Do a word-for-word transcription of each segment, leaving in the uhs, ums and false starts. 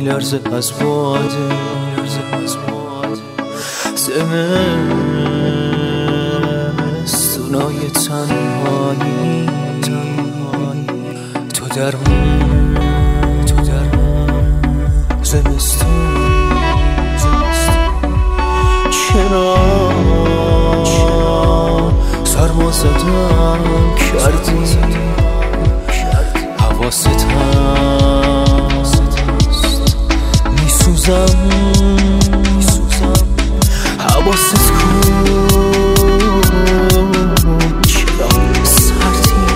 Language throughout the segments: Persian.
میلرزه از باده زمستونای تنهایی تو در من تو در من زمستون چرا سرما زدم کردی حواست هست میسوزم حواست کو چرا سردی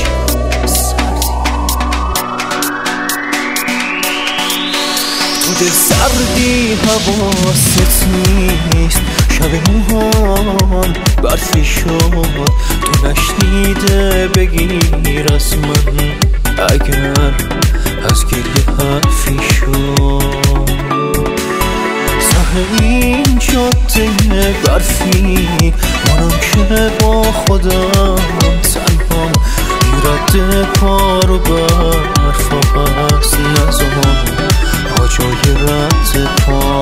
تو دل سردی حواست نیست شب موهام برفی شد تو نشنیده بگیر از من اگر از گریه حرفی شد ته این جاده برفی منم که با خودم تنهام رد پا رو برف هست نزام پا جای رد پا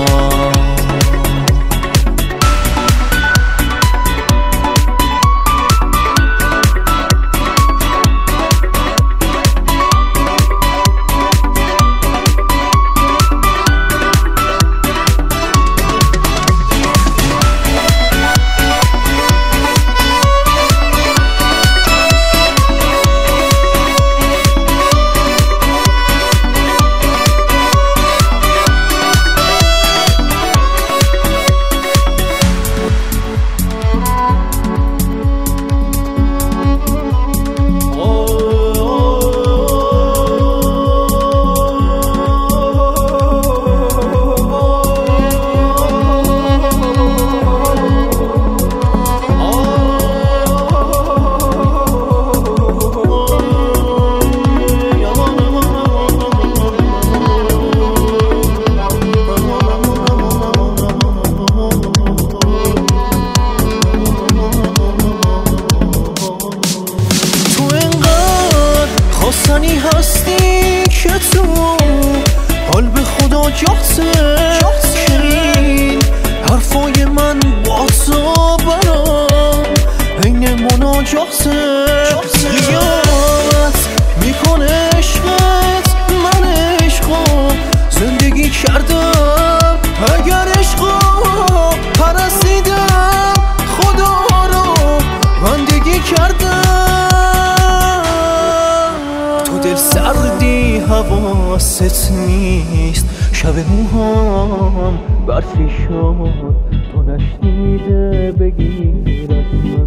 خواستنی هستی که تو حال به خدا جاته شنید حرفای من با تو برام این مناجاته یاد میکنه عشقت من عشقم زندگی کردم اگر عشقم پرستیدم خدا رو بندگی کردم دل سردی حواست نیست شب موهام برفی شد تو نشنیده بگیر از من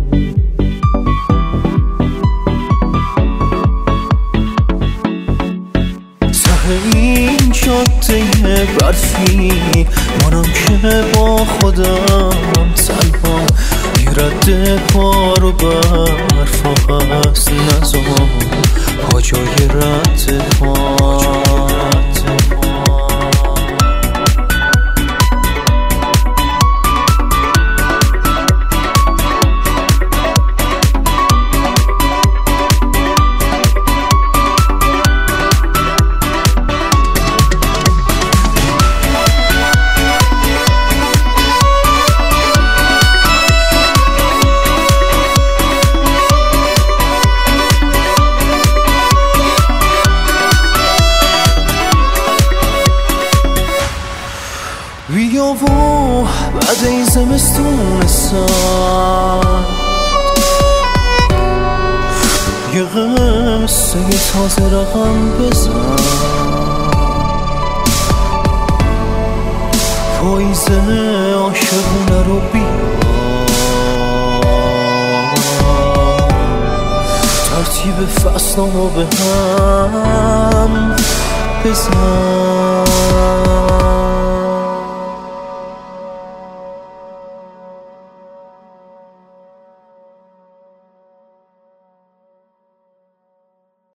ته این جاده برفی منم که با خودم تنها رد پا رو برف هست نزام پا جای رد پا بیا و بعد این زمستون سرد یه قصه تازه رقم بزن پاییزه عاشقونه رو بیا ترتیب فصلامو به هم بزن